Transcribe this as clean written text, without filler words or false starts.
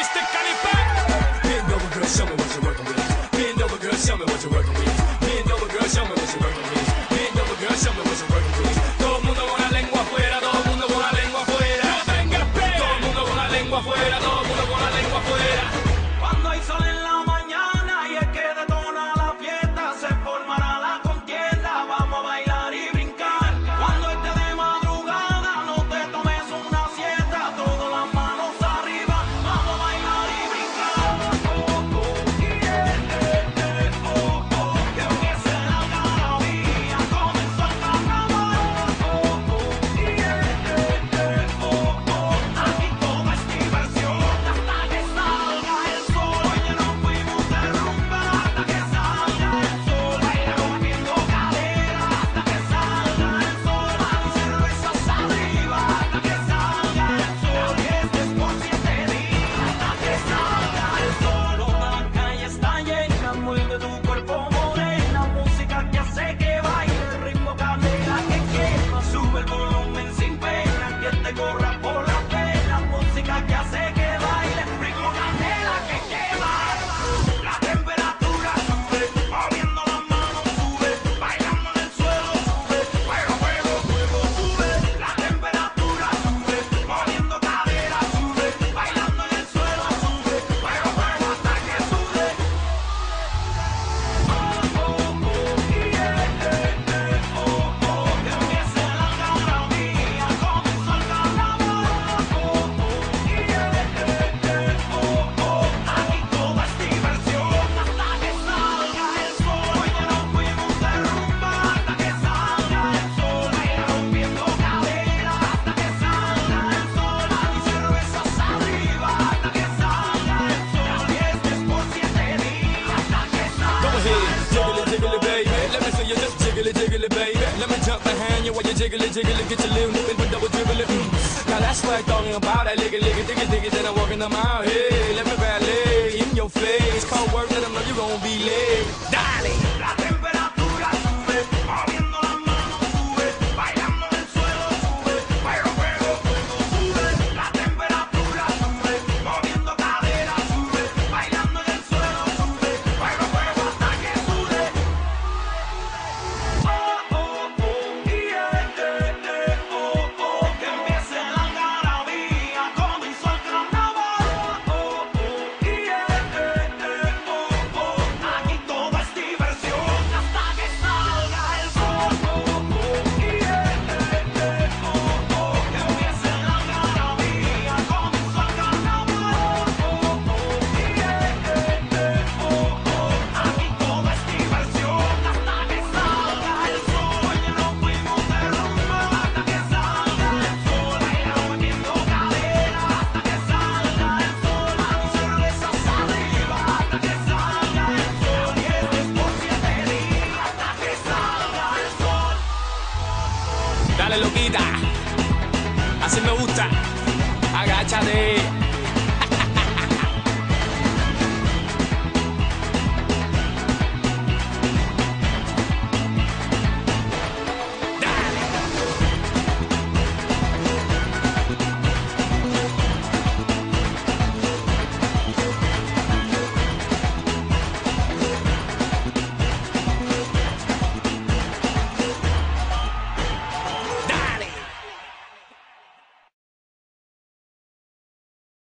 Mr. Calipan. Bend over, girl, show me what you're working with. Bend over, girl, show me what you're working with. Bend over, girl, show me what you're working with. Bend over, girl, show me what you're working with. Todo el mundo con la lengua afuera, todo el mundo con la lengua afuera. No tengas pena. Todo el mundo con la lengua afuera, todo el mundo con la lengua afuera. Cuando hay sol en la mañana y es que detona la fiesta, se formará la contienda, vamos a bailar y brincar. Cuando esté de madrugada, no te tomes una siesta, todas las manos arriba, vamos a bailar y brincar. Que empiece la algarabía, comenzó el carnaval. Aquí todo es diversión hasta que salga el sol. Hoy ya nos fuimos de rumba hasta que salga el sol. Bailamos moviendo cadera hasta que salga el sol. Hay cervezas arriba hasta que salga el sol. Y este es por 7 días hasta que salga el sol. Toda la calle está llena, mueve tu cuerpo morena, música que hace que baile, ritmo candela que quema. Sube el volumen sin pena, que te corra por la pena, música que hace que baile, ritmo candela que quema. La temperatura sube, moviendo las manos sube, bailando en el suelo sube, fuego, fuego, fuego sube. La temperatura sube, moviendo cadera sube, bailando en el suelo sube, fuego, fuego hasta que sube. Que empiece la algarabía, comenzó el carnaval. Aquí todo es diversión hasta que salga el sol. Hoy ya nos fuimos de rumba hasta que salga el sol. Bailamos viendo cadera hasta que salga el sol. Hay cervezas arriba hasta que salga el sol. Y este es por 7 días hasta que salga Go el ahead, sol. jiggle it, baby. Let me see you just jiggle it, baby. Let me jump behind you while you jiggle it, get your little nip and double dribble it. Now that's what I'm talking about. That lick it, diggy, then I'm walking them out. Hey, let me ballet in your face. Cold work, let them know you gon' be late. Dale. La temperatura sube, moviendo las manos sube, bailando en el suelo sube, fuego, fuego, fuego sube. La temperatura sube, moviendo cadera sube, bailando en el suelo sube, fuego, fuego hasta que sube. Que empiece la algarabía, comenzó el carnaval. Aquí todo es diversión hasta que salga el sol. Que empiece la algarabía, comenzó el carnaval. Aquí todo es diversión hasta que salga el sol. Hoy ya nos fuimos de rumba hasta que salga el sol. Bailamos moviendo cadera hasta que salga el sol. Hay cervezas arriba hasta que salga el sol. Y este es por 7 días hasta que salga el sol. Dale, loquita. Así me gusta. Agáchate.